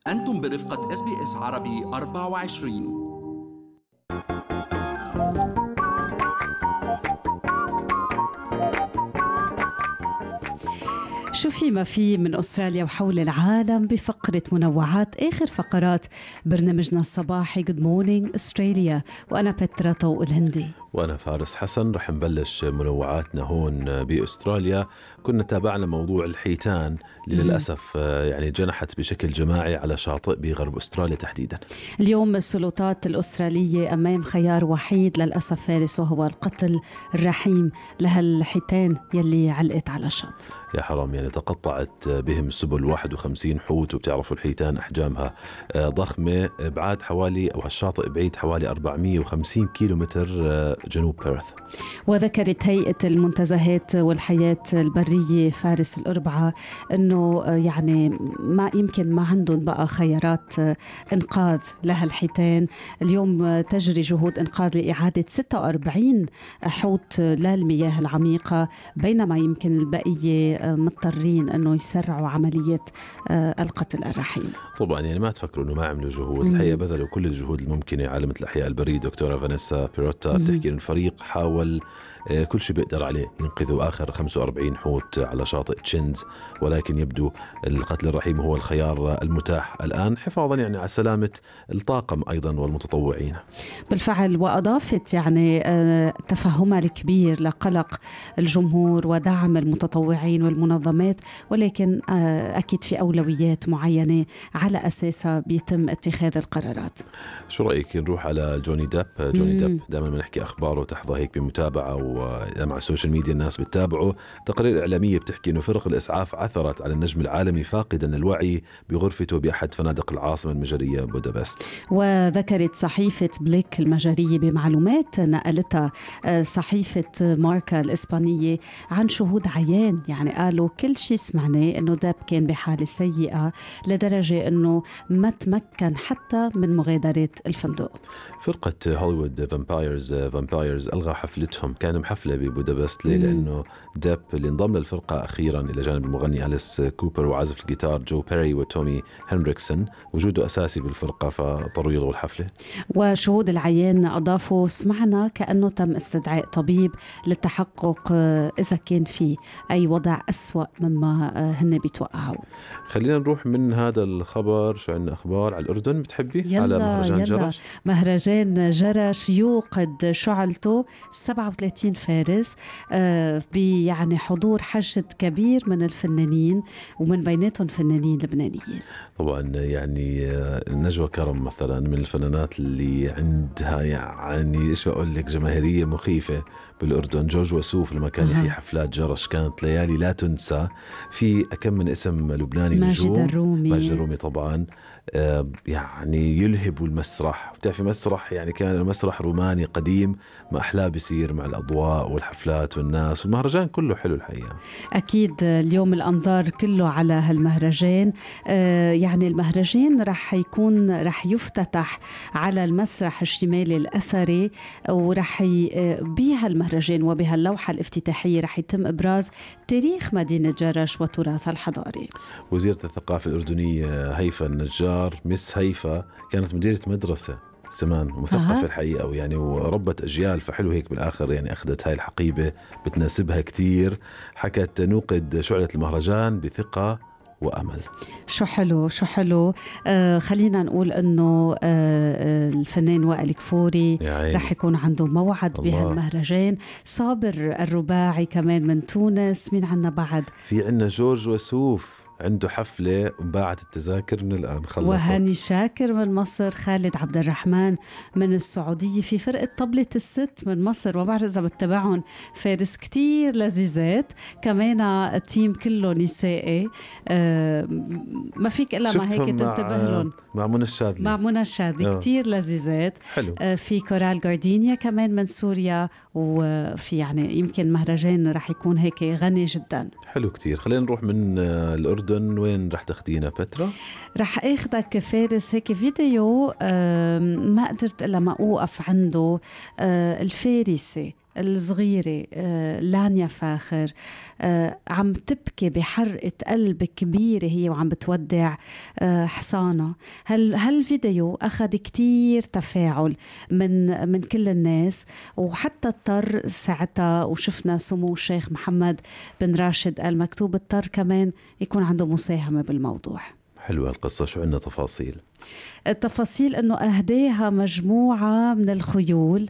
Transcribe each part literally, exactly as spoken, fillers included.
أنتم برفقة إس بي إس عربي أربعة وعشرين. شو في ما في من أستراليا وحول العالم بفقرة منوعات آخر فقرات برنامجنا الصباحي Good Morning Australia، وأنا بترا طوق الهندي وأنا فارس حسن. رح نبلش منوعاتنا هون بأستراليا. كنا تابعنا موضوع الحيتان اللي للأسف يعني جنحت بشكل جماعي على شاطئ بغرب أستراليا تحديدا. اليوم السلطات الأسترالية أمام خيار وحيد للأسف فارس، وهو القتل الرحيم لهالحيتان يلي علقت على الشط. يا حرام، يعني تقطعت بهم السبل واحد وخمسين حوت، وبتعرفوا الحيتان أحجامها ضخمة. بعاد حوالي أو هالشاطئ بعيد حوالي أربعمية وخمسين كيلومتر جنوب بيرث. وذكرت هيئة المنتزهات والحياة البرية فارس الأربعة أنه يعني ما يمكن ما عندهم بقى خيارات إنقاذ لهالحيتان. اليوم تجري جهود إنقاذ لإعادة ستة وأربعين حوت للمياه العميقة، بينما يمكن البقية مضطرين أنه يسرعوا عملية القتل الرحيم. طبعا يعني ما تفكروا أنه ما عملوا جهود، الحقيقة بذلوا كل الجهود الممكنة. عالمة الأحياء البرية دكتورة فانيسا بيروتا بتحكي أن الفريق حاول كل شيء بيقدر عليه ينقذوا آخر خمسة وأربعين حوت على شاطئ تشينز، ولكن يبدو القتل الرحيم هو الخيار المتاح الآن، حفاظا يعني على سلامة الطاقم أيضا والمتطوعين. بالفعل، وأضافت يعني تفهمها الكبير لقلق الجمهور ودعم المتطوعين والمنظمات، ولكن أكيد في أولويات معينة على أساسها بيتم اتخاذ القرارات. شو رأيك نروح على جوني ديب؟ جوني ديب دائما بنحكي أخباره تحظى هيك بمتابعة، ومع السوشيال ميديا الناس بتتابعه. تقارير إعلامية بتحكي أنه فرق الإسعاف عثرت على النجم العالمي فاقدا الوعي بغرفته بأحد فنادق العاصمة المجرية بودابست. وذكرت صحيفة بليك المجرية بمعلومات نقلتها صحيفة ماركا الإسبانية عن شهود عيان، يعني قالوا كل شيء سمعناه أنه داب كان بحالة سيئة لدرجة أنه ما تمكن حتى من مغادرة الفندق. فرقة هوليوود فامبايرز فامبايرز ألغى حفلتهم، كان محفلة ببودابست. ليه؟ لأنه ديب اللي انضم للفرقة أخيرا إلى جانب المغني أليس كوبر وعازف الجيتار جو بيري وتومي هنريكسون، وجوده أساسي بالفرقة، فاضطروا يلغوا الحفلة. وشهود العيان أضافوا سمعنا كأنه تم استدعاء طبيب للتحقق إذا كان في أي وضع أسوأ مما هن بيتوقعوا. خلينا نروح من هذا الخبر. شو عندنا أخبار على الأردن بتحبي؟ على مهرجان يلا. جرش. مهرجان جرش يوقد شعلته سبعة وثلاثين فارس آه يعني حضور حشد كبير من الفنانين، ومن بيناتهم فنانين لبنانيين. طبعا يعني نجوى كرم مثلا من الفنانات اللي عندها يعني ايش بقول لك جماهيرية مخيفة بالأردن. جورج وسوف لما كان يحيي حفلات جرش كانت ليالي لا تنسى. في كم من اسم لبناني نجوم، ماجد الرومي ماجد الرومي طبعا آه يعني يلهبوا المسرح. بتعرفي مسرح يعني كان مسرح روماني قديم، ما أحلاه بيصير مع الأضواء والحفلات والناس، والمهرجان كله حلو الحقيقة. أكيد اليوم الأنظار كله على هالمهرجان. آه يعني المهرجان رح يكون رح يفتتح على المسرح الشمالي الأثري، ورح بهالمهرجان وبهاللوحة الافتتاحية رح يتم إبراز تاريخ مدينة جرش وتراثها الحضاري. وزيرة الثقافة الأردنية هيفا النجار، مس هيفا، كانت مديرة مدرسة زمان مثقفة الحقيقة، ويعني وربت أجيال، فحلو هيك بالآخر يعني أخذت هاي الحقيبة بتناسبها كتير. حكت نوقد شعلة المهرجان بثقة وأمل. شو حلو شو حلو. آه خلينا نقول أنه آه الفنان وائل كفوري رح يكون عنده موعد بهالمهرجان. صابر الرباعي كمان من تونس. مين عنا بعد؟ في عنا جورج وسوف عنده حفلة وباعت التذاكر من الآن خلصت. وهاني شاكر من مصر. خالد عبد الرحمن من السعودية. في فرقة طبلة الست من مصر، ما بعرف إذا بتتابعهم فارس، كتير لذيذات. كمان تيم كله نسائي، آه ما فيك إلا ما هيك تنتبه لهم. مع منى الشاذلي مع منى الشاذلي كتير لذيذات. حلو. آه في كورال جاردينيا كمان من سوريا. وفي يعني يمكن مهرجان رح يكون هيك غني جدا. حلو كتير. خلينا نروح من الأردن. وين رح تاخدينا بترا؟ رح اخدك فارس هيك فيديو ما قدرت إلا ما أوقف عنده. الفارسة الصغيرة لانيا فاخر عم تبكي بحرقة قلب كبيرة هي وعم بتودع حصانة. هل هالفيديو أخذ كتير تفاعل من من كل الناس، وحتى اضطر ساعتها وشفنا سمو الشيخ محمد بن راشد آل مكتوم اضطر كمان يكون عنده مساهمة بالموضوع. حلوة القصة، شو عندنا تفاصيل؟ التفاصيل أنه أهداها مجموعة من الخيول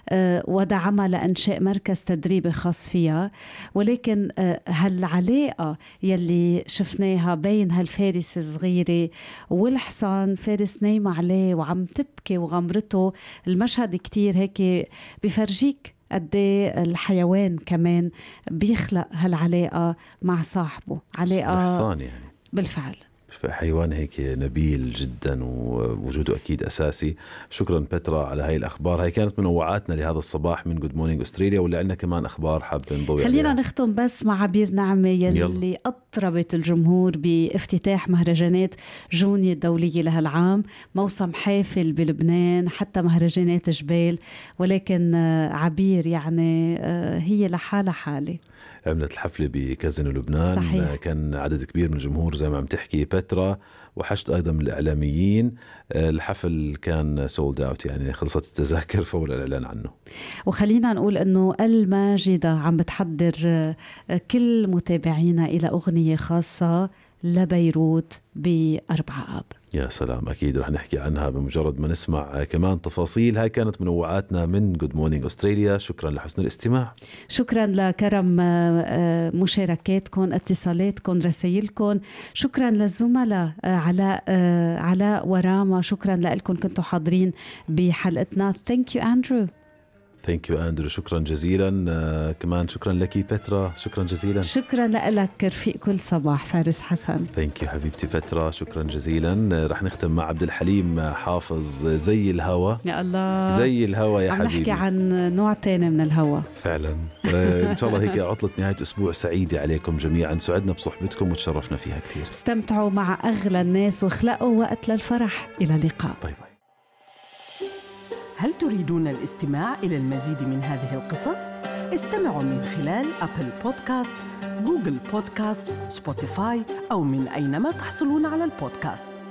ودعمها لإنشاء مركز تدريبي خاص فيها، ولكن هالعلاقة يلي شفناها بين هالفارس الصغيرة والحصان، فارس نايمة عليه وعم تبكي وغمرته، المشهد كتير هيك بفرجيك قديه الحيوان كمان بيخلق هالعلاقة مع صاحبه. علاقة الحصان يعني بالفعل حيوان هيك نبيل جدا ووجوده أكيد أساسي. شكرا بترا على هاي الأخبار. هاي كانت منوعاتنا لهذا الصباح من Good Morning Australia، ولا عندنا كمان أخبار حابة نضوي عليها؟ خلينا نختم بس مع عبير نعمة يلي يلا. أطربت الجمهور بافتتاح مهرجانات جوني الدولية لهالعام، موسم حافل بلبنان حتى مهرجانات جبال، ولكن عبير يعني هي لحالة حالة. عملت الحفلة بكازينو لبنان. صحيح. كان عدد كبير من الجمهور زي ما عم تحكي بترا، وحشت أيضا من الإعلاميين. الحفل كان سولد أوت، يعني خلصت التذاكر فور الإعلان عنه. وخلينا نقول أنه الماجدة عم بتحضر كل متابعينا إلى أغنية خاصة لبيروت بأربعة آب. يا سلام، أكيد رح نحكي عنها بمجرد ما نسمع كمان تفاصيل. هاي كانت منوعاتنا من Good Morning Australia. شكرا لحسن الاستماع، شكرا لكرم مشاركاتكم، اتصالاتكم، رسائلكم، شكرا للزملاء علاء علاء وراما، شكرا لكم كنتوا حاضرين بحلقتنا. Thank you Andrew. ثانك يو أندرو، شكرا جزيلا. آه كمان شكرا لك بترا، شكرا جزيلا. شكرا لك رفيق كل صباح فارس حسن. ثانك يو حبيبتي بترا، شكرا جزيلا. آه رح نختم مع عبد الحليم حافظ، زي الهوى. يا الله، زي الهوى يا عم حبيبي. نحكي عن نوع تاني من الهوى فعلا. آه إن شاء الله هيك عطلة نهاية أسبوع سعيدة عليكم جميعا. سعدنا بصحبتكم وتشرفنا فيها كتير. استمتعوا مع أغلى الناس واخلقوا وقت للفرح. إلى اللقاء. باي باي. هل تريدون الاستماع إلى المزيد من هذه القصص؟ استمعوا من خلال أبل بودكاست، جوجل بودكاست، سبوتيفاي، أو من أينما تحصلون على البودكاست.